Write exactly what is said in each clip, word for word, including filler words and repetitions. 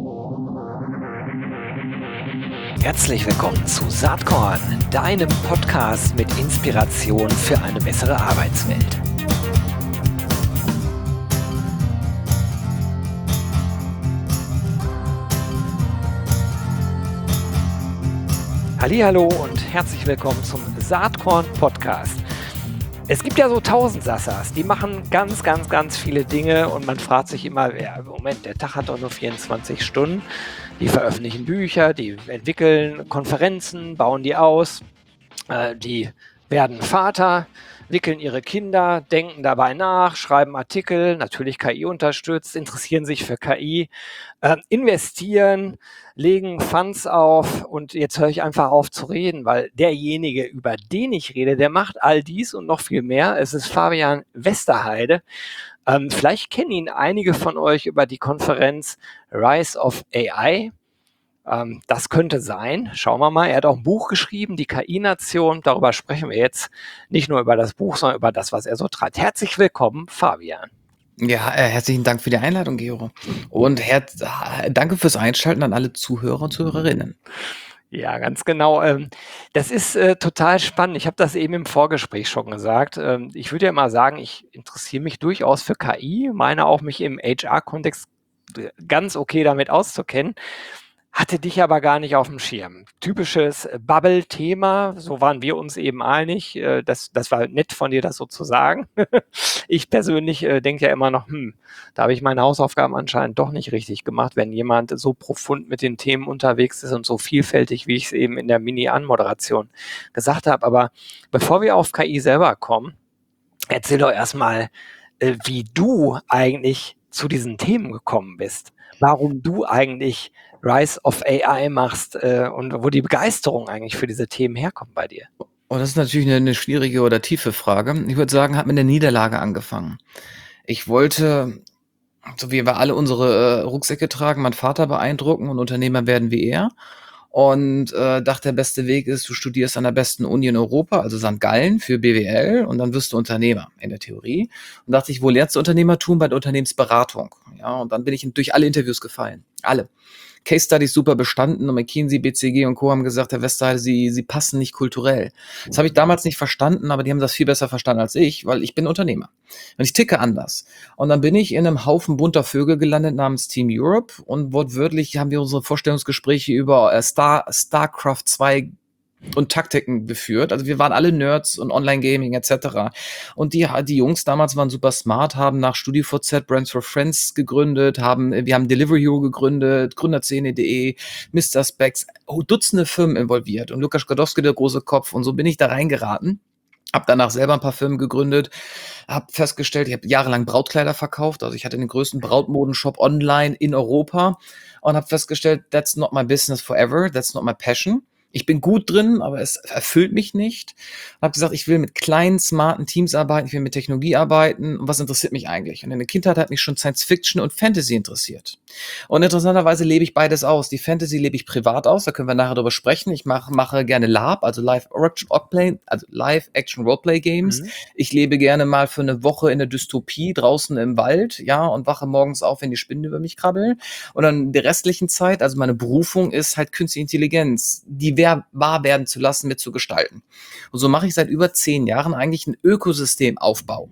Herzlich willkommen zu Saatkorn, deinem Podcast mit Inspiration für eine bessere Arbeitswelt. Hallihallo und herzlich willkommen zum Saatkorn Podcast. Es gibt ja so Tausendsassers, die machen ganz, ganz, ganz viele Dinge und man fragt sich immer, ja, Moment, der Tag hat doch nur vierundzwanzig Stunden. Die veröffentlichen Bücher, die entwickeln Konferenzen, bauen die aus, äh, die werden Vater, wickeln ihre Kinder, denken dabei nach, schreiben Artikel, natürlich K I unterstützt, interessieren sich für K I, äh, investieren, legen Funds auf und jetzt höre ich einfach auf zu reden, weil derjenige, über den ich rede, der macht all dies und noch viel mehr. Es ist Fabian Westerheide. Ähm, vielleicht kennen ihn einige von euch über die Konferenz Rise of A I. Ähm, das könnte sein. Schauen wir mal. Er hat auch ein Buch geschrieben, die K I-Nation. Darüber sprechen wir jetzt nicht nur über das Buch, sondern über das, was er so treibt. Herzlich willkommen, Fabian. Ja, äh, herzlichen Dank für die Einladung, Gero. Und herz, äh, danke fürs Einschalten an alle Zuhörer und Zuhörerinnen. Ja, ganz genau. Ähm, das ist äh, total spannend. Ich habe das eben im Vorgespräch schon gesagt. Ähm, ich würde ja mal sagen, ich interessiere mich durchaus für K I, meine auch, mich im H R-Kontext ganz okay damit auszukennen. Hatte dich aber gar nicht auf dem Schirm. Typisches Bubble-Thema, so waren wir uns eben einig. Äh, Das, das war nett von dir, das so zu sagen. Ich persönlich äh, denke ja immer noch, hm, da habe ich meine Hausaufgaben anscheinend doch nicht richtig gemacht, wenn jemand so profund mit den Themen unterwegs ist und so vielfältig, wie ich es eben in der Mini-Anmoderation gesagt habe. Aber bevor wir auf K I selber kommen, erzähl doch erstmal, äh, wie du eigentlich zu diesen Themen gekommen bist. Warum du eigentlich Rise of A I machst äh, und wo die Begeisterung eigentlich für diese Themen herkommt bei dir. Oh, das ist natürlich eine, eine schwierige oder tiefe Frage. Ich würde sagen, hat mit der Niederlage angefangen. Ich wollte, so wie wir alle unsere äh, Rucksäcke tragen, meinen Vater beeindrucken und Unternehmer werden wie er. Und äh, dachte, der beste Weg ist, du studierst an der besten Uni in Europa, also Sankt Gallen für B W L, und dann wirst du Unternehmer in der Theorie. Und dachte ich, wo lernst du Unternehmertum? Bei der Unternehmensberatung. Ja, und dann bin ich durch alle Interviews gefallen. Alle. Case Studies super bestanden und McKinsey, B C G und Co. haben gesagt, Herr Westerheide, Sie, Sie passen nicht kulturell. Das habe ich damals nicht verstanden, aber die haben das viel besser verstanden als ich, weil ich bin Unternehmer. Und ich ticke anders. Und dann bin ich in einem Haufen bunter Vögel gelandet namens Team Europe und wortwörtlich haben wir unsere Vorstellungsgespräche über äh, Star, StarCraft zwei und Taktiken geführt. Also wir waren alle Nerds und Online-Gaming et cetera. Und die, die Jungs damals waren super smart, haben nach StudiVZ Brands for Friends gegründet, haben, wir haben Delivery Hero gegründet, Gründerszene punkt de, Mister Specs, oh, Dutzende Firmen involviert. Und Lukas Gadowski, der große Kopf. Und so bin ich da reingeraten. Hab danach selber ein paar Firmen gegründet, hab festgestellt, ich habe jahrelang Brautkleider verkauft, also ich hatte den größten Brautmodenshop online in Europa und habe festgestellt, that's not my business forever, that's not my passion. Ich bin gut drin, aber es erfüllt mich nicht. Ich habe gesagt, ich will mit kleinen, smarten Teams arbeiten, ich will mit Technologie arbeiten. Und was interessiert mich eigentlich? Und in der Kindheit hat mich schon Science Fiction und Fantasy interessiert. Und interessanterweise lebe ich beides aus. Die Fantasy lebe ich privat aus, da können wir nachher drüber sprechen. Ich mache, mache gerne LARP, also Live Action Roleplay, also Live Action Roleplay Games. Mhm. Ich lebe gerne mal für eine Woche in der Dystopie draußen im Wald, ja, und wache morgens auf, wenn die Spinnen über mich krabbeln. Und dann der restlichen Zeit, also meine Berufung ist halt Künstliche Intelligenz, die wahr werden zu lassen, mit zu gestalten. Und so mache ich seit über zehn Jahren eigentlich einen Ökosystemaufbau.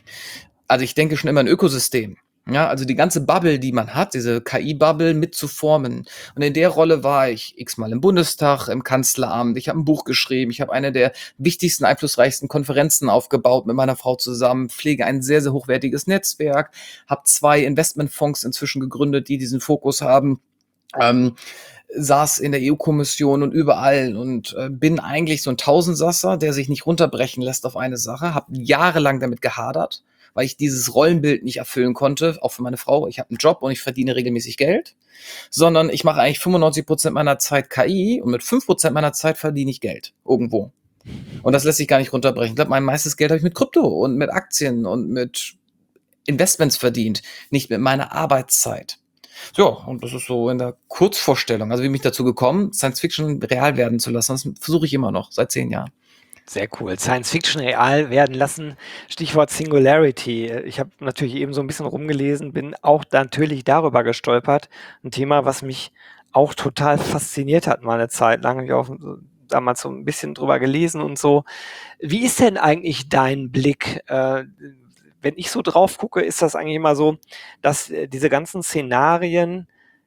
Also ich denke schon immer ein Ökosystem. Ja, also die ganze Bubble, die man hat, diese K I-Bubble mit zu formen. Und in der Rolle war ich x-mal im Bundestag, im Kanzleramt. Ich habe ein Buch geschrieben. Ich habe eine der wichtigsten, einflussreichsten Konferenzen aufgebaut mit meiner Frau zusammen, pflege ein sehr, sehr hochwertiges Netzwerk, habe zwei Investmentfonds inzwischen gegründet, die diesen Fokus haben. Ähm, saß in der E U-Kommission und überall und äh, bin eigentlich so ein Tausendsasser, der sich nicht runterbrechen lässt auf eine Sache, habe jahrelang damit gehadert, weil ich dieses Rollenbild nicht erfüllen konnte, auch für meine Frau. Ich habe einen Job und ich verdiene regelmäßig Geld, sondern ich mache eigentlich fünfundneunzig Prozent meiner Zeit K I und mit fünf Prozent meiner Zeit verdiene ich Geld irgendwo. Und das lässt sich gar nicht runterbrechen. Ich glaube, mein meistes Geld habe ich mit Krypto und mit Aktien und mit Investments verdient, nicht mit meiner Arbeitszeit. Ja, und das ist so in der Kurzvorstellung. Also wie bin ich dazu gekommen, Science Fiction real werden zu lassen. Das versuche ich immer noch, seit zehn Jahren. Sehr cool. Science Fiction real werden lassen. Stichwort Singularity. Ich habe natürlich eben so ein bisschen rumgelesen, bin auch natürlich darüber gestolpert. Ein Thema, was mich auch total fasziniert hat, mal eine Zeit lang. Habe ich auch so, damals so ein bisschen drüber gelesen und so. Wie ist denn eigentlich dein Blick? Äh, wenn ich so drauf gucke, ist das eigentlich immer so, dass äh, diese ganzen Szenarien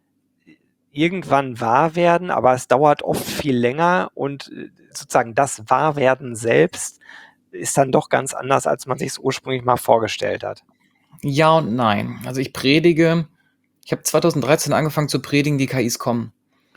irgendwann wahr werden, aber es dauert oft viel länger und äh, sozusagen das Wahrwerden selbst ist dann doch ganz anders, als man sich es ursprünglich mal vorgestellt hat. Ja und nein. Also ich predige, ich habe zweitausenddreizehn angefangen zu predigen, die K Is kommen.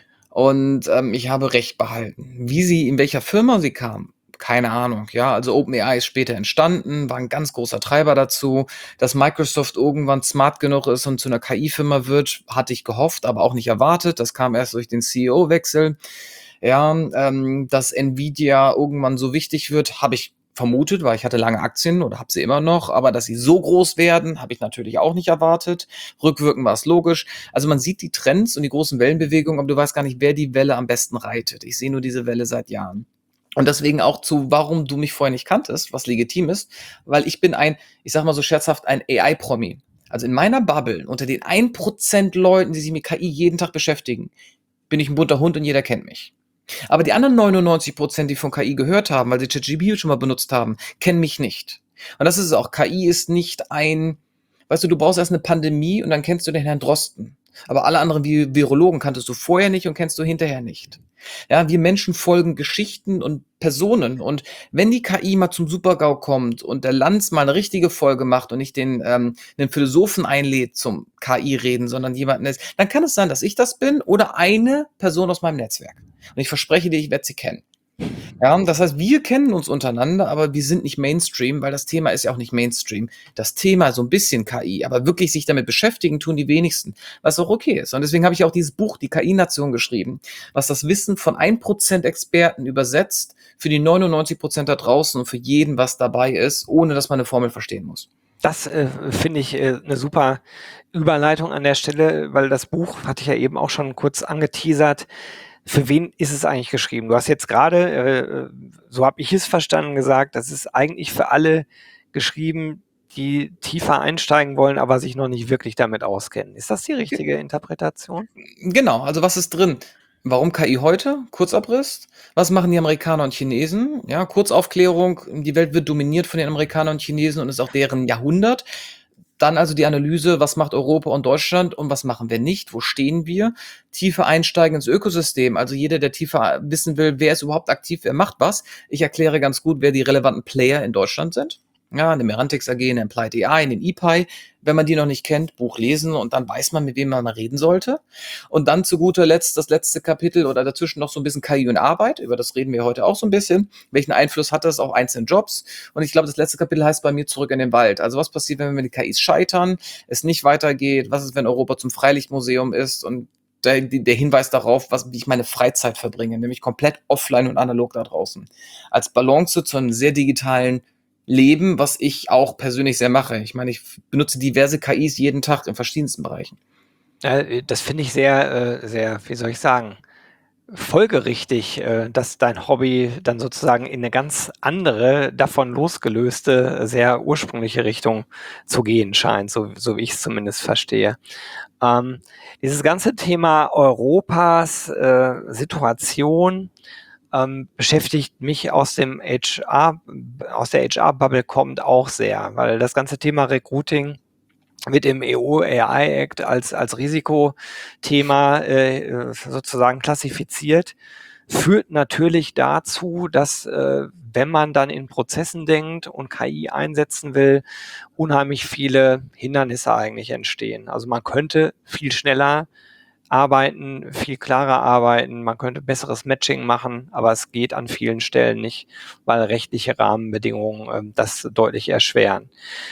Und ähm, ich habe Recht behalten. Wie sie, in welcher Firma sie kam, keine Ahnung. Ja, also OpenAI ist später entstanden, war ein ganz großer Treiber dazu. Dass Microsoft irgendwann smart genug ist und zu einer K I-Firma wird, hatte ich gehofft, aber auch nicht erwartet. Das kam erst durch den C E O-Wechsel. Ja, ähm, dass Nvidia irgendwann so wichtig wird, habe ich vermutet, weil ich hatte lange Aktien oder habe sie immer noch, aber dass sie so groß werden, habe ich natürlich auch nicht erwartet. Rückwirkend war es logisch. Also man sieht die Trends und die großen Wellenbewegungen, aber du weißt gar nicht, wer die Welle am besten reitet. Ich sehe nur diese Welle seit Jahren. Und deswegen auch zu, warum du mich vorher nicht kanntest, was legitim ist, weil ich bin ein, ich sag mal so scherzhaft, ein A I-Promi. Also in meiner Bubble, unter den ein Prozent Leuten, die sich mit K I jeden Tag beschäftigen, bin ich ein bunter Hund und jeder kennt mich. Aber die anderen neunundneunzig Prozent, die von K I gehört haben, weil sie ChatGPT schon mal benutzt haben, kennen mich nicht. Und das ist es auch. K I ist nicht ein, weißt du, du brauchst erst eine Pandemie und dann kennst du den Herrn Drosten. Aber alle anderen Vi- Virologen kanntest du vorher nicht und kennst du hinterher nicht. Ja, wir Menschen folgen Geschichten und Personen. Und wenn die K I mal zum Super-GAU kommt und der Lanz mal eine richtige Folge macht und nicht den, ähm, den Philosophen einlädt zum K I-Reden, sondern jemanden ist, dann kann es sein, dass ich das bin oder eine Person aus meinem Netzwerk. Und ich verspreche dir, ich werde sie kennen. Ja, das heißt, wir kennen uns untereinander, aber wir sind nicht Mainstream, weil das Thema ist ja auch nicht Mainstream. Das Thema so ein bisschen K I, aber wirklich sich damit beschäftigen tun die wenigsten, was auch okay ist. Und deswegen habe ich auch dieses Buch, die K I-Nation, geschrieben, was das Wissen von ein Prozent Experten übersetzt für die neunundneunzig Prozent da draußen und für jeden, was dabei ist, ohne dass man eine Formel verstehen muss. Das äh, finde ich äh, eine super Überleitung an der Stelle, weil das Buch, hatte ich ja eben auch schon kurz angeteasert, für wen ist es eigentlich geschrieben? Du hast jetzt gerade, äh, so habe ich es verstanden, gesagt, das ist eigentlich für alle geschrieben, die tiefer einsteigen wollen, aber sich noch nicht wirklich damit auskennen. Ist das die richtige Interpretation? Genau, also was ist drin? Warum K I heute? Kurzabriss. Was machen die Amerikaner und Chinesen? Ja, Kurzaufklärung. Die Welt wird dominiert von den Amerikanern und Chinesen und ist auch deren Jahrhundert. Dann also die Analyse, was macht Europa und Deutschland und was machen wir nicht? Wo stehen wir? Tiefer einsteigen ins Ökosystem. Also jeder, der tiefer wissen will, wer ist überhaupt aktiv, wer macht was. Ich erkläre ganz gut, wer die relevanten Player in Deutschland sind. Ja, eine Merantix A G, eine Applied A I, einen E P I. Wenn man die noch nicht kennt, Buch lesen und dann weiß man, mit wem man mal reden sollte. Und dann zu guter Letzt das letzte Kapitel oder dazwischen noch so ein bisschen K I und Arbeit. Über das reden wir heute auch so ein bisschen. Welchen Einfluss hat das auf einzelne Jobs? Und ich glaube, das letzte Kapitel heißt bei mir zurück in den Wald. Also was passiert, wenn wir mit den K Is scheitern, es nicht weitergeht? Was ist, wenn Europa zum Freilichtmuseum ist? Und der, der Hinweis darauf, was, wie ich meine Freizeit verbringe, nämlich komplett offline und analog da draußen. Als Balance zu einem sehr digitalen Leben, was ich auch persönlich sehr mache. Ich meine, ich benutze diverse K Is jeden Tag in verschiedensten Bereichen. Äh, das finde ich sehr, äh, sehr, wie soll ich sagen, folgerichtig, äh, dass dein Hobby dann sozusagen in eine ganz andere, davon losgelöste, sehr ursprüngliche Richtung zu gehen scheint, so, so wie ich es zumindest verstehe. Ähm, dieses ganze Thema Europas äh, Situation ähm, beschäftigt mich aus dem H R, aus der H R-Bubble kommt auch sehr, weil das ganze Thema Recruiting mit dem E U A I Act als, als Risikothema äh, sozusagen klassifiziert, führt natürlich dazu, dass äh, wenn man dann in Prozessen denkt und K I einsetzen will, unheimlich viele Hindernisse eigentlich entstehen. Also man könnte viel schneller arbeiten, viel klarer arbeiten, man könnte besseres Matching machen, aber es geht an vielen Stellen nicht, weil rechtliche Rahmenbedingungen äh, das deutlich erschweren.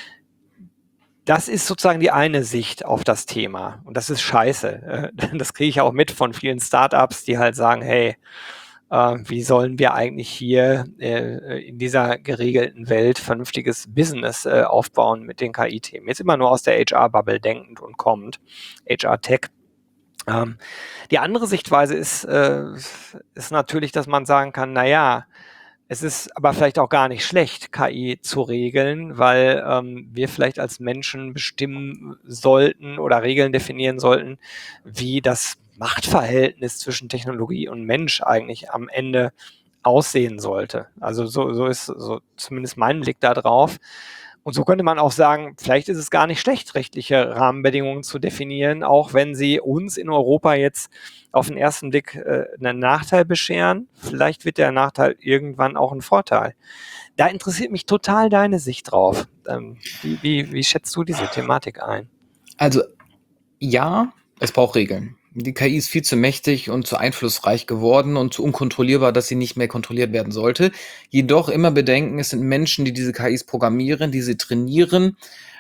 Das ist sozusagen die eine Sicht auf das Thema. Und das ist scheiße. Das kriege ich auch mit von vielen Startups, die halt sagen, hey, äh, wie sollen wir eigentlich hier äh, in dieser geregelten Welt vernünftiges Business äh, aufbauen mit den K I-Themen? Jetzt immer nur aus der H R-Bubble denkend und kommt. H R-Tech. Ähm, die andere Sichtweise ist, äh, ist natürlich, dass man sagen kann, naja, Es ist aber vielleicht auch gar nicht schlecht, K I zu regeln, weil ähm, wir vielleicht als Menschen bestimmen sollten oder Regeln definieren sollten, wie das Machtverhältnis zwischen Technologie und Mensch eigentlich am Ende aussehen sollte. Also so, so ist so zumindest mein Blick da drauf. Und so könnte man auch sagen, vielleicht ist es gar nicht schlecht, rechtliche Rahmenbedingungen zu definieren, auch wenn sie uns in Europa jetzt auf den ersten Blick äh, einen Nachteil bescheren. Vielleicht wird der Nachteil irgendwann auch ein Vorteil. Da interessiert mich total deine Sicht drauf. Ähm, wie, wie, wie schätzt du diese Thematik ein? Also ja, es braucht Regeln. Die K I ist viel zu mächtig und zu einflussreich geworden und zu unkontrollierbar, dass sie nicht mehr kontrolliert werden sollte. Jedoch immer bedenken, es sind Menschen, die diese K Is programmieren, die sie trainieren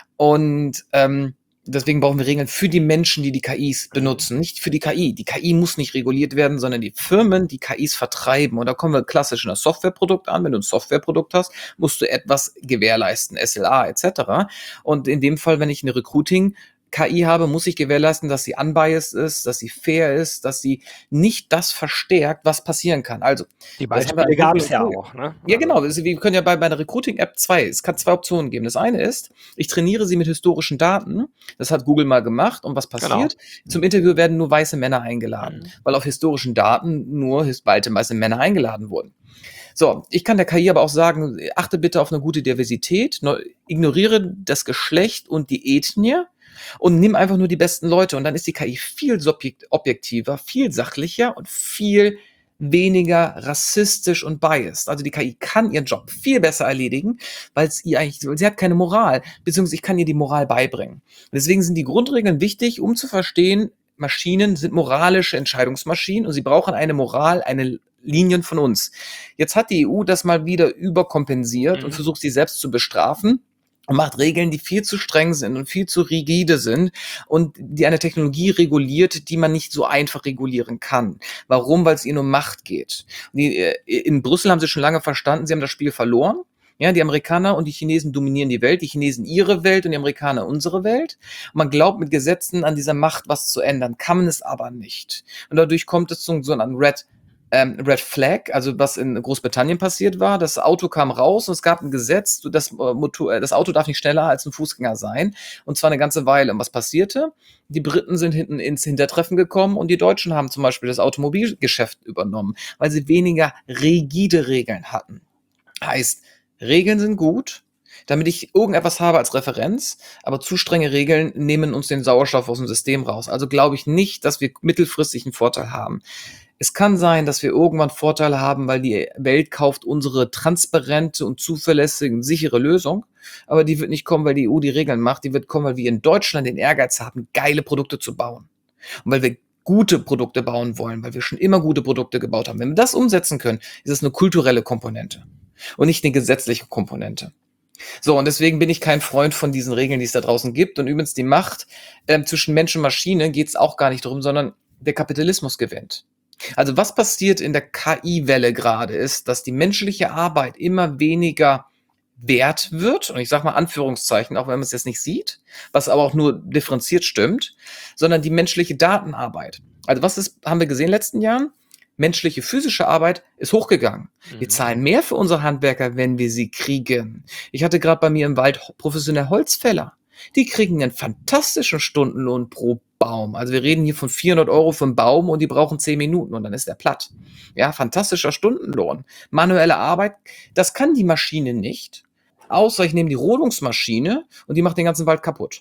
und ähm, deswegen brauchen wir Regeln für die Menschen, die die K Is benutzen, nicht für die K I. Die K I muss nicht reguliert werden, sondern die Firmen, die K Is vertreiben. Und da kommen wir klassisch in das Softwareprodukt an. Wenn du ein Softwareprodukt hast, musst du etwas gewährleisten, S L A et cetera. Und in dem Fall, wenn ich eine Recruiting K I habe, muss ich gewährleisten, dass sie unbiased ist, dass sie fair ist, dass sie nicht das verstärkt, was passieren kann. Also, Die das haben wir Beispiele an gab Google es ja und auch. Ne? ja, Also, genau. Also, wir können ja bei, bei einer Recruiting-App zwei, es kann zwei Optionen geben. Das eine ist, ich trainiere sie mit historischen Daten. Das hat Google mal gemacht. Und was genau. passiert? Zum Interview werden nur weiße Männer eingeladen, Mhm. weil auf historischen Daten nur his- weiße weiße Männer eingeladen wurden. So, ich kann der K I aber auch sagen, achte bitte auf eine gute Diversität, ne, ignoriere das Geschlecht und die Ethnie und nimm einfach nur die besten Leute. Und dann ist die K I viel subjekt- objektiver, viel sachlicher und viel weniger rassistisch und biased. Also die K I kann ihren Job viel besser erledigen, weil es ihr eigentlich, sie hat keine Moral, beziehungsweise ich kann ihr die Moral beibringen. Und deswegen sind die Grundregeln wichtig, um zu verstehen, Maschinen sind moralische Entscheidungsmaschinen und sie brauchen eine Moral, eine Linien von uns. Jetzt hat die E U das mal wieder überkompensiert und Mhm. versucht, sie selbst zu bestrafen und macht Regeln, die viel zu streng sind und viel zu rigide sind und die eine Technologie reguliert, die man nicht so einfach regulieren kann. Warum? Weil es ihnen um Macht geht. Und die, äh, in Brüssel haben sie schon lange verstanden, sie haben das Spiel verloren. Ja, die Amerikaner und die Chinesen dominieren die Welt, die Chinesen ihre Welt und die Amerikaner unsere Welt. Und man glaubt, mit Gesetzen an dieser Macht was zu ändern, kann man es aber nicht. Und dadurch kommt es zu so einem Red ähm, Red Flag, also was in Großbritannien passiert war. Das Auto kam raus und es gab ein Gesetz, das, äh, Motor, das Auto darf nicht schneller als ein Fußgänger sein. Und zwar eine ganze Weile. Und was passierte? Die Briten sind hinten ins Hintertreffen gekommen und die Deutschen haben zum Beispiel das Automobilgeschäft übernommen, weil sie weniger rigide Regeln hatten. Heißt, Regeln sind gut, damit ich irgendetwas habe als Referenz, aber zu strenge Regeln nehmen uns den Sauerstoff aus dem System raus. Also glaube ich nicht, dass wir mittelfristig einen Vorteil haben. Es kann sein, dass wir irgendwann Vorteile haben, weil die Welt kauft unsere transparente und zuverlässige und sichere Lösung, aber die wird nicht kommen, weil die E U die Regeln macht, die wird kommen, weil wir in Deutschland den Ehrgeiz haben, geile Produkte zu bauen. Und weil wir gute Produkte bauen wollen, weil wir schon immer gute Produkte gebaut haben. Wenn wir das umsetzen können, ist es eine kulturelle Komponente und nicht eine gesetzliche Komponente. So, und deswegen bin ich kein Freund von diesen Regeln, die es da draußen gibt. Und übrigens die Macht ähm, zwischen Mensch und Maschine geht es auch gar nicht darum, sondern der Kapitalismus gewinnt. Also was passiert in der K I-Welle gerade ist, dass die menschliche Arbeit immer weniger wert wird, und ich sage mal Anführungszeichen, auch wenn man es jetzt nicht sieht, was aber auch nur differenziert stimmt, sondern die menschliche Datenarbeit. Also was ist, haben wir gesehen in den letzten Jahren? Menschliche physische Arbeit ist hochgegangen. Wir Mhm. zahlen mehr für unsere Handwerker, wenn wir sie kriegen. Ich hatte gerade bei mir im Wald professionelle Holzfäller. Die kriegen einen fantastischen Stundenlohn pro Baum. Also wir reden hier von vierhundert Euro für einen Baum und die brauchen zehn Minuten und dann ist der platt. Ja, fantastischer Stundenlohn. Manuelle Arbeit, das kann die Maschine nicht. Außer ich nehme die Rodungsmaschine und die macht den ganzen Wald kaputt.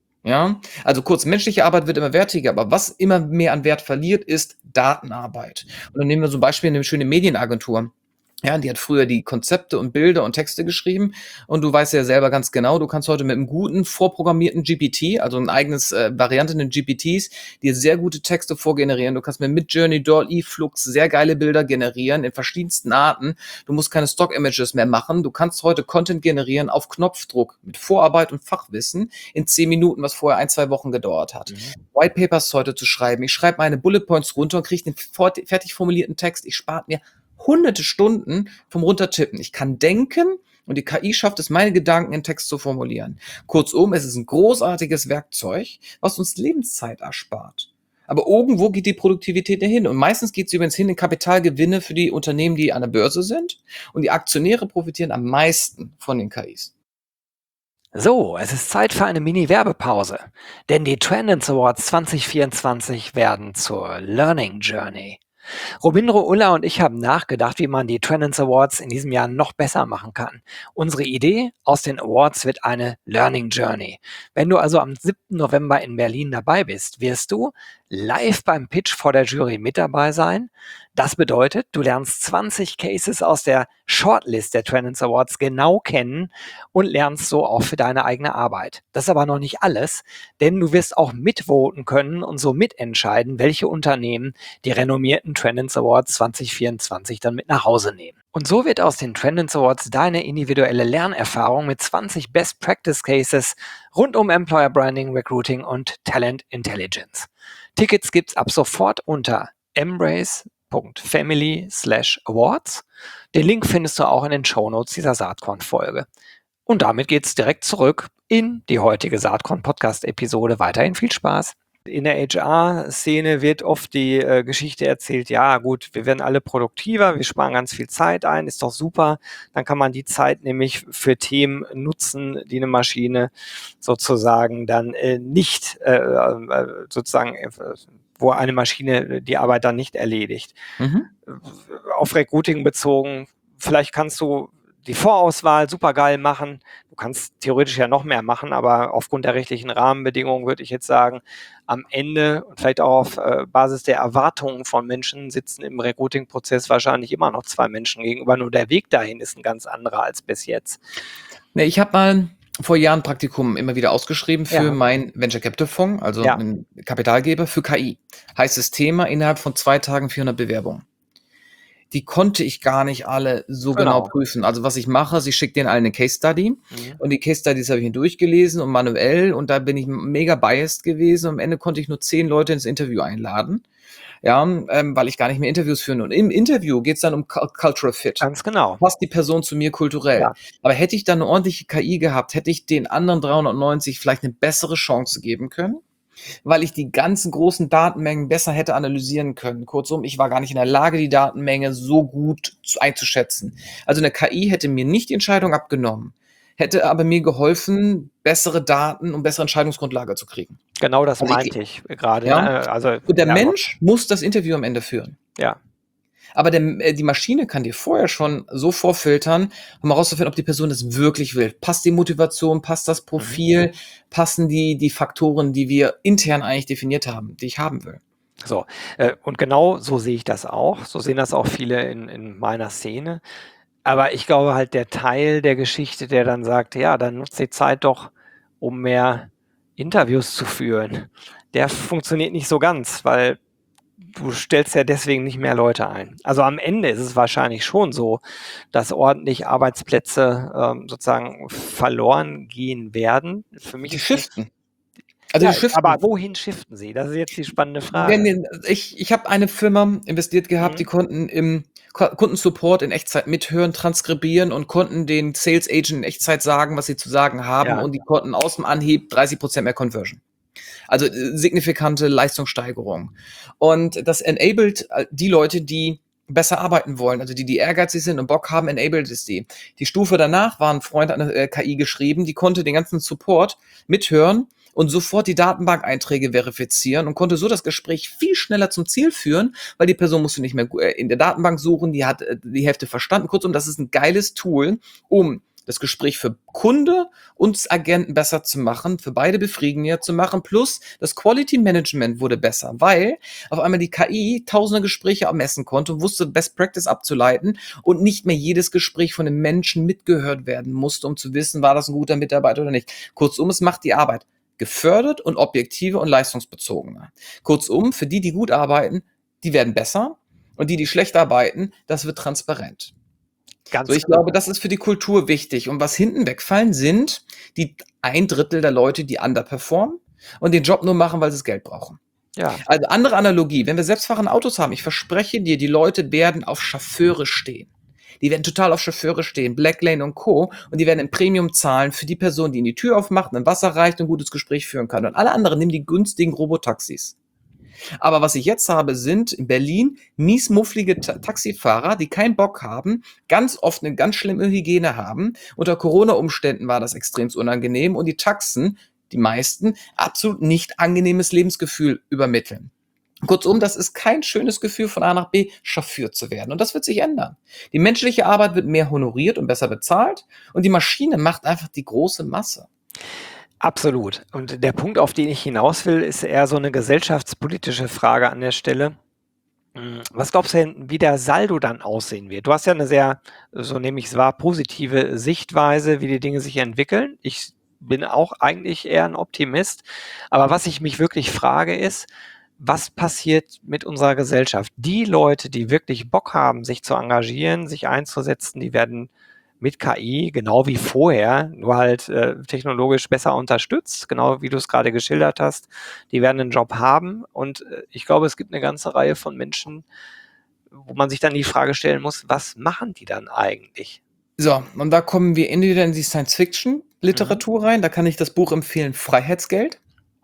Ja, also kurz, menschliche Arbeit wird immer wertiger, aber was immer mehr an Wert verliert, ist Datenarbeit. Und dann nehmen wir zum Beispiel eine schöne Medienagentur. Ja, die hat früher die Konzepte und Bilder und Texte geschrieben und du weißt ja selber ganz genau, du kannst heute mit einem guten vorprogrammierten G P T, also ein eigenes äh, Variante in den G P Ts, dir sehr gute Texte vorgenerieren. Du kannst mit Midjourney, Dall-E, Flux sehr geile Bilder generieren in verschiedensten Arten. Du musst keine Stock-Images mehr machen. Du kannst heute Content generieren auf Knopfdruck mit Vorarbeit und Fachwissen in zehn Minuten, was vorher ein, zwei Wochen gedauert hat. Mhm. White Papers heute zu schreiben. Ich schreibe meine Bullet Points runter und kriege den fertig formulierten Text. Ich spare mir hunderte Stunden vom Runtertippen. Ich kann denken und die K I schafft es, meine Gedanken in Text zu formulieren. Kurzum, es ist ein großartiges Werkzeug, was uns Lebenszeit erspart. Aber irgendwo geht die Produktivität dahin. Und meistens geht es übrigens hin in Kapitalgewinne für die Unternehmen, die an der Börse sind. Und die Aktionäre profitieren am meisten von den K Is. So, es ist Zeit für eine Mini-Werbepause, denn die Trendance Awards zwanzig vierundzwanzig werden zur Learning Journey. Robindro Ulla und ich haben nachgedacht, wie man die Trendance Awards in diesem Jahr noch besser machen kann. Unsere Idee aus den Awards wird eine Learning Journey. Wenn du also am siebten November in Berlin dabei bist, wirst du live beim Pitch vor der Jury mit dabei sein. Das bedeutet, du lernst zwanzig Cases aus der Shortlist der Trendance Awards genau kennen und lernst so auch für deine eigene Arbeit. Das ist aber noch nicht alles, denn du wirst auch mitvoten können und so mitentscheiden, welche Unternehmen die renommierten Trendance Awards zwanzig vierundzwanzig dann mit nach Hause nehmen. Und so wird aus den Trendance Awards deine individuelle Lernerfahrung mit zwanzig Best Practice Cases rund um Employer Branding, Recruiting und Talent Intelligence. Tickets gibt's ab sofort unter embrace.family slash awards. Den Link findest du auch in den Shownotes dieser Saatkorn-Folge. Und damit geht's direkt zurück in die heutige Saatkorn-Podcast-Episode. Weiterhin viel Spaß. In der H R-Szene wird oft die äh, Geschichte erzählt, ja gut, wir werden alle produktiver, wir sparen ganz viel Zeit ein, ist doch super. Dann kann man die Zeit nämlich für Themen nutzen, die eine Maschine sozusagen dann äh, nicht, äh, äh, sozusagen, äh, wo eine Maschine die Arbeit dann nicht erledigt. Mhm. Auf Recruiting bezogen, vielleicht kannst du die Vorauswahl super geil machen. Du kannst theoretisch ja noch mehr machen, aber aufgrund der rechtlichen Rahmenbedingungen würde ich jetzt sagen, am Ende und vielleicht auch auf äh, Basis der Erwartungen von Menschen sitzen im Recruiting-Prozess wahrscheinlich immer noch zwei Menschen gegenüber. Nur der Weg dahin ist ein ganz anderer als bis jetzt. Ne, ich habe mal vor Jahren Praktikum immer wieder ausgeschrieben für Ja. mein Venture Capital Fonds, also Ja. einen Kapitalgeber für K I. Heißes Thema, innerhalb von zwei Tagen vierhundert Bewerbungen. Die konnte ich gar nicht alle so genau, Genau. prüfen. Also was ich mache, sie schickt denen alle eine Case Study Mhm. und die Case Studies habe ich mir durchgelesen und manuell und da bin ich mega biased gewesen und am Ende konnte ich nur zehn Leute ins Interview einladen, ja, ähm, weil ich gar nicht mehr Interviews führen. Und im Interview geht's dann um Cul- Cultural Fit. Ganz genau. Passt die Person zu mir kulturell? Ja. Aber hätte ich dann eine ordentliche K I gehabt, hätte ich den anderen dreihundertneunzig vielleicht eine bessere Chance geben können, weil ich die ganzen großen Datenmengen besser hätte analysieren können. Kurzum, ich war gar nicht in der Lage, die Datenmenge so gut zu, einzuschätzen. Also eine K I hätte mir nicht die Entscheidung abgenommen, hätte aber mir geholfen, bessere Daten und bessere Entscheidungsgrundlage zu kriegen. Genau das Also ich- meinte ich gerade. Ja. Ne? Also, Und der ja, Mensch muss das Interview am Ende führen. Ja. Aber der, äh, die Maschine kann dir vorher schon so vorfiltern, um herauszufinden, ob die Person das wirklich will. Passt die Motivation, passt das Profil, passen die, die Faktoren, die wir intern eigentlich definiert haben, die ich haben will. So, äh, und genau so sehe ich das auch. So sehen das auch viele in, in meiner Szene. Aber ich glaube halt, der Teil der Geschichte, der dann sagt, ja, dann nutzt die Zeit doch, um mehr Interviews zu führen, der funktioniert nicht so ganz, weil du stellst ja deswegen nicht mehr Leute ein. Also am Ende ist es wahrscheinlich schon so, dass ordentlich Arbeitsplätze ähm, sozusagen verloren gehen werden. Für mich Die ist shiften. Also ja, die shiften. aber wohin shiften sie? Das ist jetzt die spannende Frage. Wenn die, ich ich habe eine Firma investiert gehabt, Mhm. die konnten im Ko- Kundensupport in Echtzeit mithören, transkribieren und konnten den Sales Agent in Echtzeit sagen, was sie zu sagen haben Ja. und die konnten aus dem Anhieb dreißig Prozent mehr Conversion. Also äh, signifikante Leistungssteigerung. Und das enabled äh, die Leute, die besser arbeiten wollen, also die, die ehrgeizig sind und Bock haben, enabled es die. Die Stufe danach war ein Freund an eine äh, K I geschrieben, die konnte den ganzen Support mithören und sofort die Datenbank-Einträge verifizieren und konnte so das Gespräch viel schneller zum Ziel führen, weil die Person musste nicht mehr äh, in der Datenbank suchen, die hat äh, die Hälfte verstanden. Kurzum, das ist ein geiles Tool, um das Gespräch für Kunde und Agenten besser zu machen, für beide befriedigender zu machen, plus das Quality Management wurde besser, weil auf einmal die K I tausende Gespräche ermessen konnte und wusste, Best Practice abzuleiten und nicht mehr jedes Gespräch von einem Menschen mitgehört werden musste, um zu wissen, war das ein guter Mitarbeiter oder nicht. Kurzum, es macht die Arbeit gefördert und objektiver und leistungsbezogener. Kurzum, für die, die gut arbeiten, die werden besser und die, die schlecht arbeiten, das wird transparent. Ganz So, ich genau. glaube, das ist für die Kultur wichtig. Und was hinten wegfallen, sind die ein Drittel der Leute, die underperformen und den Job nur machen, weil sie das Geld brauchen. Ja, Also andere Analogie, wenn wir selbstfahrende Autos haben, ich verspreche dir, die Leute werden auf Chauffeure stehen. Die werden total auf Chauffeure stehen, Blacklane und Co. Und die werden ein Premium zahlen für die Person, die in die Tür aufmacht, ein Wasser reicht und ein gutes Gespräch führen kann. Und alle anderen nehmen die günstigen Robotaxis. Aber was ich jetzt habe, sind in Berlin miesmufflige Ta Taxifahrer, die keinen Bock haben, ganz oft eine ganz schlimme Hygiene haben. Unter Corona-Umständen war das extrem unangenehm und die Taxen, die meisten, absolut nicht angenehmes Lebensgefühl übermitteln. Kurzum, das ist kein schönes Gefühl, von A nach B chauffiert zu werden. Und das wird sich ändern. Die menschliche Arbeit wird mehr honoriert und besser bezahlt und die Maschine macht einfach die große Masse. Absolut. Und der Punkt, auf den ich hinaus will, ist eher so eine gesellschaftspolitische Frage an der Stelle. Hm, was glaubst du denn, wie der Saldo dann aussehen wird? Du hast ja eine sehr, so nehme ich es wahr, positive Sichtweise, wie die Dinge sich entwickeln. Ich bin auch eigentlich eher ein Optimist. Aber was ich mich wirklich frage, ist, was passiert mit unserer Gesellschaft? Die Leute, die wirklich Bock haben, sich zu engagieren, sich einzusetzen, die werden mit K I, genau wie vorher, nur halt äh, technologisch besser unterstützt, genau wie du es gerade geschildert hast. Die werden einen Job haben und äh, ich glaube, es gibt eine ganze Reihe von Menschen, wo man sich dann die Frage stellen muss, was machen die dann eigentlich? So, und da kommen wir entweder in die Mhm. Science-Fiction-Literatur rein. Da kann ich das Buch empfehlen, Freiheitsgeld.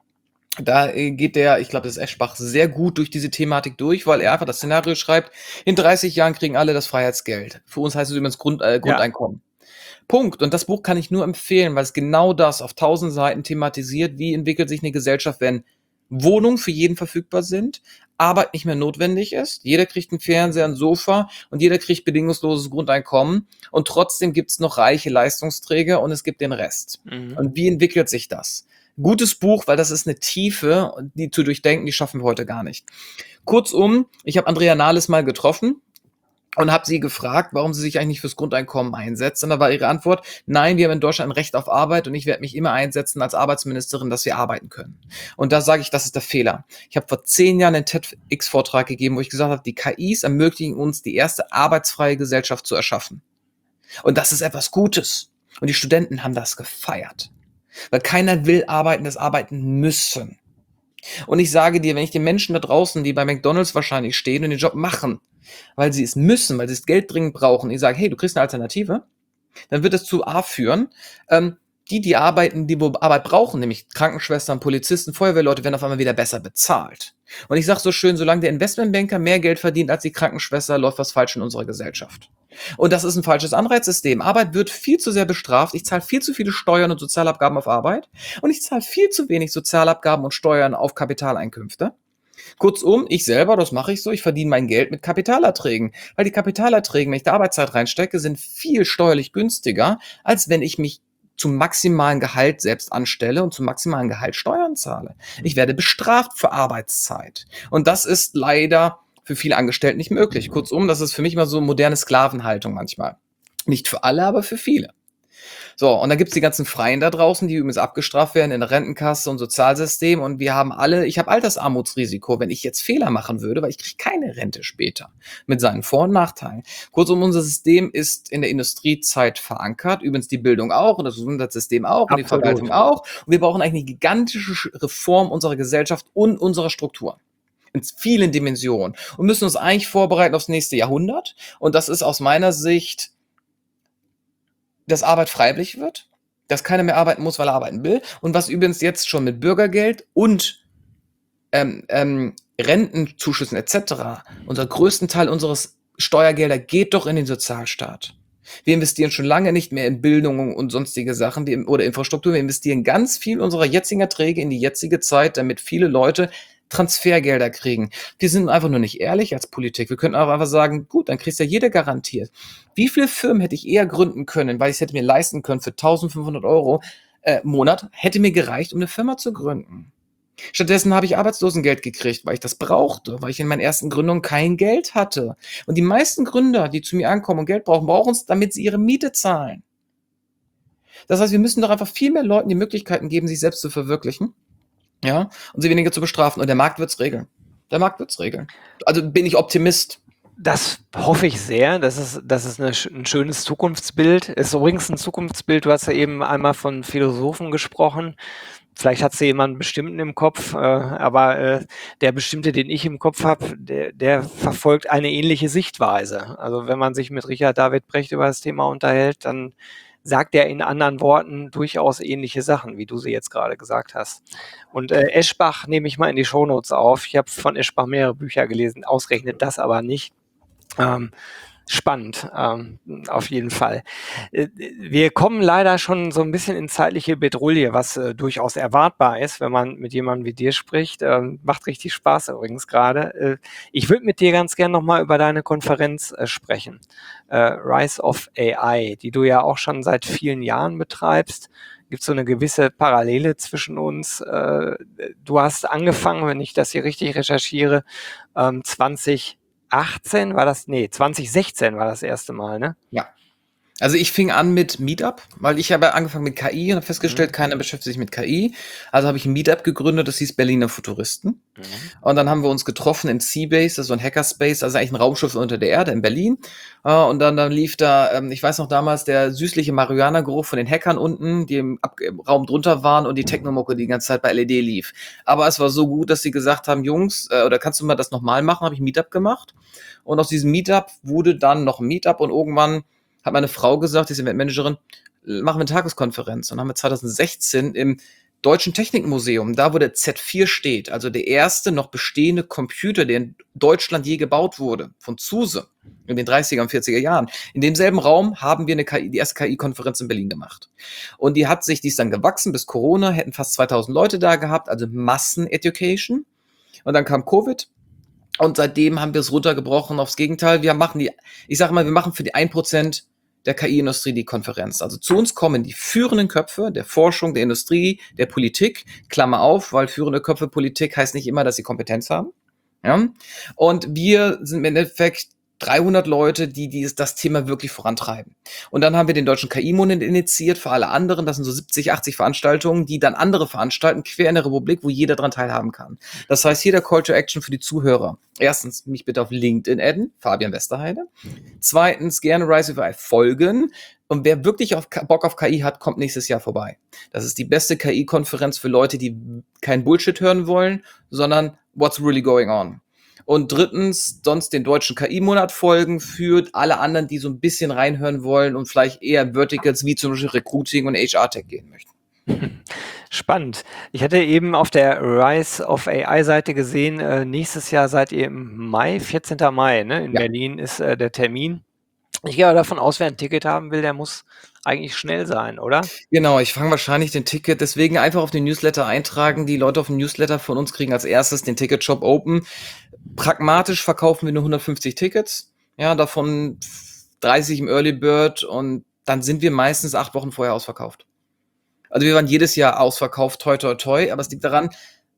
Da äh, geht der, ich glaube, das ist Eschbach, sehr gut durch diese Thematik durch, weil er einfach das Szenario schreibt, in dreißig Jahren kriegen alle das Freiheitsgeld. Für uns heißt es übrigens Grund, äh, Ja, Grundeinkommen. Punkt. Und das Buch kann ich nur empfehlen, weil es genau das auf tausend Seiten thematisiert, wie entwickelt sich eine Gesellschaft, wenn Wohnungen für jeden verfügbar sind, Arbeit nicht mehr notwendig ist, jeder kriegt einen Fernseher, ein Sofa und jeder kriegt bedingungsloses Grundeinkommen und trotzdem gibt es noch reiche Leistungsträger und es gibt den Rest. mhm. Und wie entwickelt sich das? Gutes Buch, weil das ist eine Tiefe, die zu durchdenken, die schaffen wir heute gar nicht. Kurzum, ich habe Andrea Nahles mal getroffen und habe sie gefragt, warum sie sich eigentlich nicht fürs Grundeinkommen einsetzt. Und da war ihre Antwort, nein, wir haben in Deutschland ein Recht auf Arbeit und ich werde mich immer einsetzen als Arbeitsministerin, dass wir arbeiten können. Und da sage ich, das ist der Fehler. Ich habe vor zehn Jahren einen TEDx-Vortrag gegeben, wo ich gesagt habe, die K Is ermöglichen uns, die erste arbeitsfreie Gesellschaft zu erschaffen. Und das ist etwas Gutes. Und die Studenten haben das gefeiert. Weil keiner will arbeiten, das arbeiten müssen. Und ich sage dir, wenn ich den Menschen da draußen, die bei McDonald's wahrscheinlich stehen und den Job machen, weil sie es müssen, weil sie das Geld dringend brauchen, ich sage, hey, du kriegst eine Alternative, dann wird das zu A führen, ähm, die, die arbeiten, die wo Arbeit brauchen, nämlich Krankenschwestern, Polizisten, Feuerwehrleute, werden auf einmal wieder besser bezahlt. Und ich sage so schön, solange der Investmentbanker mehr Geld verdient als die Krankenschwester, läuft was falsch in unserer Gesellschaft. Und das ist ein falsches Anreizsystem. Arbeit wird viel zu sehr bestraft. Ich zahle viel zu viele Steuern und Sozialabgaben auf Arbeit und ich zahle viel zu wenig Sozialabgaben und Steuern auf Kapitaleinkünfte. Kurzum, ich selber, das mache ich so, ich verdiene mein Geld mit Kapitalerträgen. Weil die Kapitalerträge, wenn ich da Arbeitszeit reinstecke, sind viel steuerlich günstiger, als wenn ich mich zum maximalen Gehalt selbst anstelle und zum maximalen Gehalt Steuern zahle. Ich werde bestraft für Arbeitszeit. Und das ist leider für viele Angestellte nicht möglich. Kurzum, das ist für mich immer so moderne Sklavenhaltung manchmal. Nicht für alle, aber für viele. So, und dann gibt's die ganzen Freien da draußen, die übrigens abgestraft werden in der Rentenkasse und Sozialsystem. Und wir haben alle, ich habe Altersarmutsrisiko, wenn ich jetzt Fehler machen würde, weil ich kriege keine Rente später mit seinen Vor- und Nachteilen. Kurzum, unser System ist in der Industriezeit verankert, übrigens die Bildung auch und das Gesundheitssystem auch und die Absolut. Verwaltung auch. Und wir brauchen eigentlich eine gigantische Reform unserer Gesellschaft und unserer Struktur in vielen Dimensionen und müssen uns eigentlich vorbereiten aufs nächste Jahrhundert. Und das ist aus meiner Sicht, dass Arbeit freiwillig wird, dass keiner mehr arbeiten muss, weil er arbeiten will. Und was übrigens jetzt schon mit Bürgergeld und ähm, ähm, Rentenzuschüssen et cetera, unser größten Teil unseres Steuergelder geht doch in den Sozialstaat. Wir investieren schon lange nicht mehr in Bildung und sonstige Sachen wir, oder Infrastruktur. Wir investieren ganz viel unserer jetzigen Erträge in die jetzige Zeit, damit viele Leute Transfergelder kriegen. Wir sind einfach nur nicht ehrlich als Politik. Wir könnten auch einfach sagen, gut, dann kriegst ja jeder garantiert. Wie viele Firmen hätte ich eher gründen können, weil ich es hätte mir leisten können für eintausendfünfhundert Euro äh, im Monat, hätte mir gereicht, um eine Firma zu gründen. Stattdessen habe ich Arbeitslosengeld gekriegt, weil ich das brauchte, weil ich in meinen ersten Gründungen kein Geld hatte. Und die meisten Gründer, die zu mir ankommen und Geld brauchen, brauchen es, damit sie ihre Miete zahlen. Das heißt, wir müssen doch einfach viel mehr Leuten die Möglichkeiten geben, sich selbst zu verwirklichen. Ja, und sie weniger zu bestrafen. Und der Markt wird's regeln. Der Markt wird's regeln. Also bin ich Optimist. Das hoffe ich sehr. Das ist, das ist eine, ein schönes Zukunftsbild. Ist übrigens ein Zukunftsbild. Du hast ja eben einmal von Philosophen gesprochen. Vielleicht hat sie jemanden bestimmten im Kopf, äh, aber äh, der bestimmte, den ich im Kopf habe, der, der verfolgt eine ähnliche Sichtweise. Also wenn man sich mit Richard David Brecht über das Thema unterhält, dann sagt er in anderen Worten durchaus ähnliche Sachen, wie du sie jetzt gerade gesagt hast. Und äh, Eschbach nehme ich mal in die Shownotes auf. Ich habe von Eschbach mehrere Bücher gelesen, ausgerechnet das aber nicht. Ähm, spannend, ähm, auf jeden Fall. Äh, wir kommen leider schon so ein bisschen in zeitliche Bedrulle, was äh, durchaus erwartbar ist, wenn man mit jemandem wie dir spricht. Ähm, macht richtig Spaß übrigens gerade. Äh, ich würde mit dir ganz gern nochmal über deine Konferenz äh, sprechen. Äh, Rise of A I, die du ja auch schon seit vielen Jahren betreibst. Gibt es so eine gewisse Parallele zwischen uns. Äh, du hast angefangen, wenn ich das hier richtig recherchiere, ähm, zwanzig achtzehn war das, nee, zwanzig sechzehn war das erste Mal, ne? Ja. Also ich fing an mit Meetup, weil ich habe angefangen mit K I und habe festgestellt, Mhm. keiner beschäftigt sich mit K I. Also habe ich ein Meetup gegründet, das hieß Berliner Futuristen. Mhm. Und dann haben wir uns getroffen im Seabase, das ist so ein Hackerspace, also eigentlich ein Raumschiff unter der Erde in Berlin. Äh, Und dann, dann lief da, ähm, ich weiß noch damals, der süßliche Marihuana-Geruch von den Hackern unten, die im, Ab im Raum drunter waren und die Technomucke die ganze Zeit bei L E D lief. Aber es war so gut, dass sie gesagt haben, Jungs, äh, oder kannst du mal das nochmal machen? Habe ich ein Meetup gemacht. Und aus diesem Meetup wurde dann noch ein Meetup und irgendwann hat meine Frau gesagt, die ist Eventmanagerin, machen wir eine Tageskonferenz. Und dann haben wir zwanzig sechzehn im Deutschen Technikmuseum, da wo der Z vier steht, also der erste noch bestehende Computer, der in Deutschland je gebaut wurde, von Zuse in den dreißiger und vierziger Jahren. In demselben Raum haben wir eine K I, die erste K I-Konferenz in Berlin gemacht. Und die hat sich, die ist dann gewachsen bis Corona, hätten fast zweitausend Leute da gehabt, also Massen-Education. Und dann kam Covid. Und seitdem haben wir es runtergebrochen aufs Gegenteil. Wir machen die, ich sage mal, wir machen für die ein Prozent der K I-Industrie die Konferenz. Also zu uns kommen die führenden Köpfe der Forschung, der Industrie, der Politik, Klammer auf, weil führende Köpfe Politik heißt nicht immer, dass sie Kompetenz haben. Ja? Und wir sind im Endeffekt dreihundert Leute, die dieses, das Thema wirklich vorantreiben. Und dann haben wir den Deutschen K I-Monat initiiert für alle anderen. Das sind so siebzig, achtzig Veranstaltungen, die dann andere veranstalten, quer in der Republik, wo jeder dran teilhaben kann. Das heißt, hier der Call to Action für die Zuhörer. Erstens, mich bitte auf LinkedIn adden, Fabian Westerheide. Zweitens, gerne Rise of A I folgen. Und wer wirklich auf Bock auf K I hat, kommt nächstes Jahr vorbei. Das ist die beste K I-Konferenz für Leute, die kein Bullshit hören wollen, sondern what's really going on. Und drittens, sonst den Deutschen K I-Monat folgen für alle anderen, die so ein bisschen reinhören wollen und vielleicht eher Verticals wie zum Beispiel Recruiting und H R-Tech gehen möchten. Spannend. Ich hatte eben auf der Rise of A I-Seite gesehen, äh, nächstes Jahr seid ihr im Mai, vierzehnten Mai, ne? In Ja. Berlin ist äh, der Termin. Ich gehe aber davon aus, wer ein Ticket haben will, der muss eigentlich schnell sein, oder? Genau, ich fange wahrscheinlich den Ticket, deswegen einfach auf den Newsletter eintragen. Die Leute auf dem Newsletter von uns kriegen als erstes den Ticket-Shop open. Pragmatisch verkaufen wir nur hundertfünfzig Tickets, ja, davon dreißig im Early Bird und dann sind wir meistens acht Wochen vorher ausverkauft. Also wir waren jedes Jahr ausverkauft, toi, toi, toi, aber es liegt daran,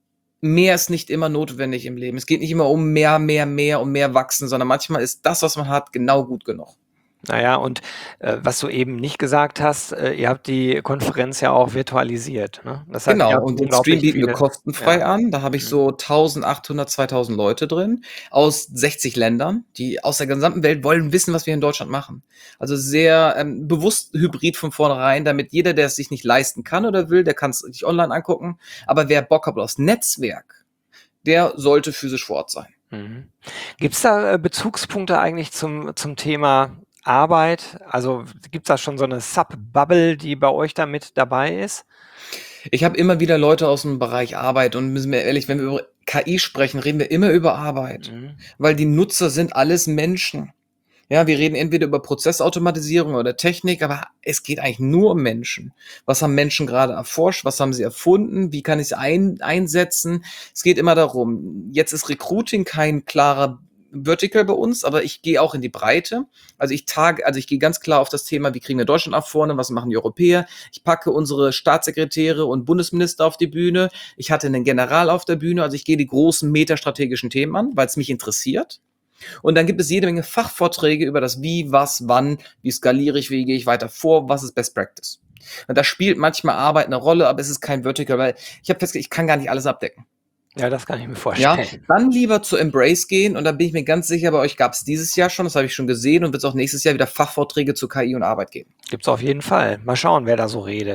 mehr ist nicht immer notwendig im Leben. Es geht nicht immer um mehr, mehr, mehr, um mehr wachsen, sondern manchmal ist das, was man hat, genau gut genug. Naja, und äh, was du eben nicht gesagt hast, äh, ihr habt die Konferenz ja auch virtualisiert, ne? Das heißt, ihr Genau, habt und den unglaublich Stream bieten wir viele- kostenfrei ja. an. Da habe ich Mhm. so eintausendachthundert, zweitausend Leute drin aus sechzig Ländern, die aus der gesamten Welt wollen wissen, was wir in Deutschland machen. Also sehr ähm, bewusst hybrid von vornherein, damit jeder, der es sich nicht leisten kann oder will, der kann es sich online angucken. Aber wer Bock hat aufs Netzwerk, der sollte physisch vor Ort sein. Mhm. Gibt es da äh, Bezugspunkte eigentlich zum, zum Thema Arbeit? Also gibt es da schon so eine Sub-Bubble, die bei euch da mit dabei ist? Ich habe immer wieder Leute aus dem Bereich Arbeit und müssen wir ehrlich, wenn wir über K I sprechen, reden wir immer über Arbeit, Mhm. weil die Nutzer sind alles Menschen. Ja, wir reden entweder über Prozessautomatisierung oder Technik, aber es geht eigentlich nur um Menschen. Was haben Menschen gerade erforscht? Was haben sie erfunden? Wie kann ich es ein, einsetzen? Es geht immer darum, jetzt ist Recruiting kein klarer Vertical bei uns, aber ich gehe auch in die Breite. Also ich tag, also ich gehe ganz klar auf das Thema, wie kriegen wir Deutschland nach vorne, was machen die Europäer? Ich packe unsere Staatssekretäre und Bundesminister auf die Bühne. Ich hatte einen General auf der Bühne, also ich gehe die großen metastrategischen Themen an, weil es mich interessiert. Und dann gibt es jede Menge Fachvorträge über das Wie, was, wann, wie skaliere ich, wie gehe ich weiter vor, was ist Best Practice. Und da spielt manchmal Arbeit eine Rolle, aber es ist kein Vertical, weil ich habe festgestellt, ich kann gar nicht alles abdecken. Ja, das kann ich mir Ja, vorstellen. dann lieber zu Embrace gehen und da bin ich mir ganz sicher, bei euch gab es dieses Jahr schon, das habe ich schon gesehen und wird es auch nächstes Jahr wieder Fachvorträge zu K I und Arbeit geben. Gibt's auf jeden Fall. Mal schauen, wer da so redet.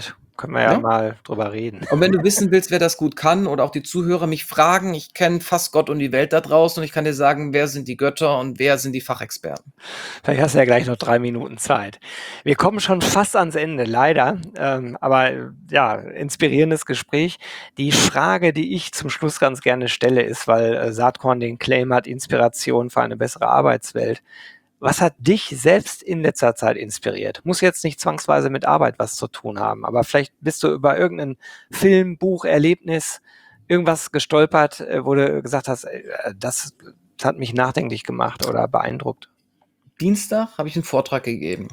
können wir ja Ja? mal drüber reden. Und wenn du wissen willst, wer das gut kann oder auch die Zuhörer mich fragen, ich kenne fast Gott und die Welt da draußen und ich kann dir sagen, wer sind die Götter und wer sind die Fachexperten. Vielleicht hast du ja gleich noch drei Minuten Zeit. Wir kommen schon fast ans Ende, leider. Ähm, aber äh, ja, inspirierendes Gespräch. Die Frage, die ich zum Schluss ganz gerne stelle, ist, weil äh, Saatkorn den Claim hat, Inspiration für eine bessere Arbeitswelt. Was hat dich selbst in letzter Zeit inspiriert? Muss jetzt nicht zwangsweise mit Arbeit was zu tun haben, aber vielleicht bist du über irgendeinen Film, Buch, Erlebnis, irgendwas gestolpert, äh, wo du gesagt hast, äh, das hat mich nachdenklich gemacht oder beeindruckt. Dienstag habe ich einen Vortrag gegeben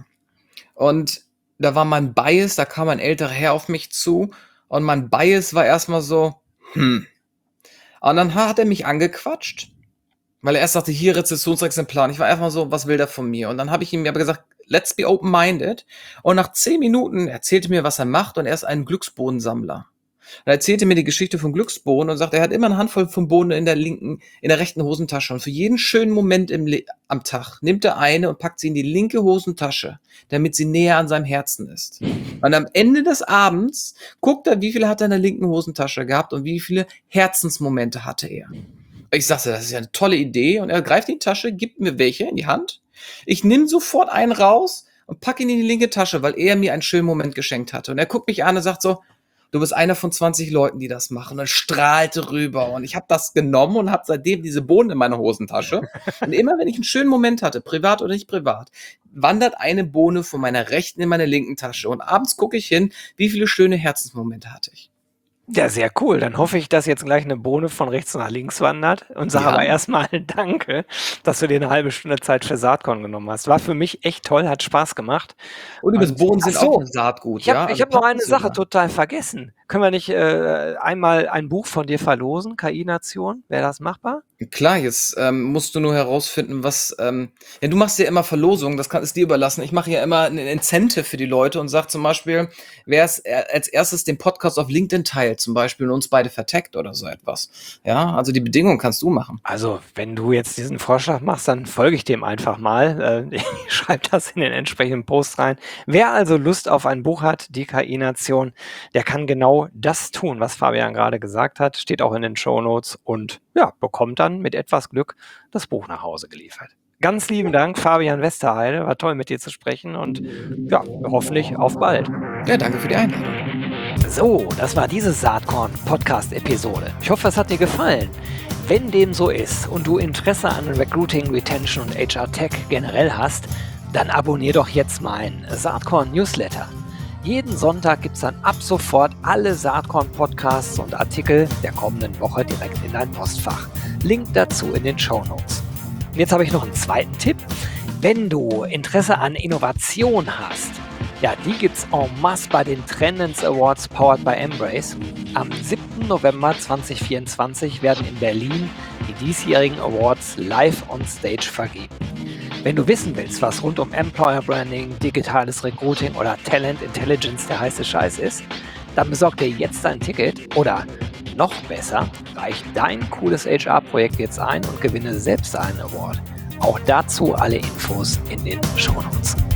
und da war mein Bias, da kam ein älterer Herr auf mich zu und mein Bias war erstmal so, hm. Und dann hat er mich angequatscht, weil er erst sagte, hier Rezessionsexemplar. Und ich war einfach so, was will der von mir? Und dann habe ich ihm aber gesagt, let's be open-minded. Und nach zehn Minuten erzählte mir, was er macht und er ist ein Glücksbohnensammler. Und er erzählte mir die Geschichte von Glücksbohnen und sagte, er hat immer eine Handvoll von Bohnen in der linken, in der rechten Hosentasche. Und für jeden schönen Moment im Le- am Tag nimmt er eine und packt sie in die linke Hosentasche, damit sie näher an seinem Herzen ist. Und am Ende des Abends guckt er, wie viele hat er in der linken Hosentasche gehabt und wie viele Herzensmomente hatte er. Ich sagte, das ist ja eine tolle Idee. Und er greift in die Tasche, gibt mir welche in die Hand. Ich nehme sofort einen raus und packe ihn in die linke Tasche, weil er mir einen schönen Moment geschenkt hatte. Und er guckt mich an und sagt so, du bist einer von zwanzig Leuten, die das machen. Und strahlte rüber. Und ich habe das genommen und habe seitdem diese Bohnen in meiner Hosentasche. Und immer, wenn ich einen schönen Moment hatte, privat oder nicht privat, wandert eine Bohne von meiner rechten in meine linken Tasche. Und abends gucke ich hin, wie viele schöne Herzensmomente hatte ich. Ja, sehr cool. Dann hoffe ich, dass jetzt gleich eine Bohne von rechts nach links wandert und sage Ja. aber erstmal danke, dass du dir eine halbe Stunde Zeit für Saatkorn genommen hast. War für mich echt toll, hat Spaß gemacht. Und übrigens, Und- Bohnen sind Ach so. auch ein Saatgut. Ich habe ja? ich Also hab noch eine Packung Sache sogar. total vergessen. Können wir nicht äh, einmal ein Buch von dir verlosen, K I-Nation? Wäre das machbar? Klar, jetzt ähm, musst du nur herausfinden, was. Ähm, ja, du machst ja immer Verlosungen, das kann ist dir überlassen. Ich mache ja immer ein Incentive für die Leute und sage zum Beispiel, wer es äh, als erstes den Podcast auf LinkedIn teilt, zum Beispiel und uns beide vertaggt oder so etwas. Ja, also die Bedingungen kannst du machen. Also, wenn du jetzt diesen Vorschlag machst, dann folge ich dem einfach mal. Äh, ich schreibe das in den entsprechenden Post rein. Wer also Lust auf ein Buch hat, die K I-Nation, der kann genau das tun, was Fabian gerade gesagt hat. Steht auch in den Shownotes und ja, bekommt dann mit etwas Glück das Buch nach Hause geliefert. Ganz lieben Dank, Fabian Westerheide. War toll, mit dir zu sprechen und ja, hoffentlich auf bald. Ja, danke für die Einladung. So, das war diese Saatkorn-Podcast-Episode. Ich hoffe, es hat dir gefallen. Wenn dem so ist und du Interesse an Recruiting, Retention und H R-Tech generell hast, dann abonnier doch jetzt meinen Saatkorn-Newsletter. Jeden Sonntag gibt es dann ab sofort alle Saatkorn-Podcasts und Artikel der kommenden Woche direkt in dein Postfach. Link dazu in den Shownotes. Jetzt habe ich noch einen zweiten Tipp. Wenn du Interesse an Innovation hast, ja, die gibt's en masse bei den Trendens Awards powered by Embrace. Am siebten November zweitausendvierundzwanzig werden in Berlin die diesjährigen Awards live on stage vergeben. Wenn du wissen willst, was rund um Employer Branding, digitales Recruiting oder Talent Intelligence der heiße Scheiß ist, dann besorg dir jetzt ein Ticket oder noch besser, reich dein cooles H R-Projekt jetzt ein und gewinne selbst einen Award. Auch dazu alle Infos in den Shownotes.